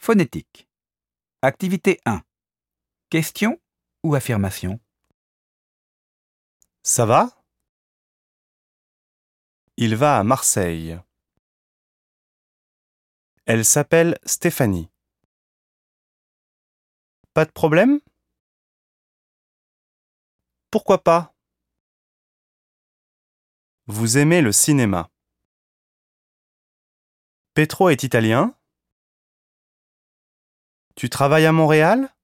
Phonétique. Activité 1. Question ou affirmation? Ça va? Il va à Marseille. Elle s'appelle Stéphanie. Pas de problème? Pourquoi pas? Vous aimez le cinéma. Petro est italien? Tu travailles à Montréal?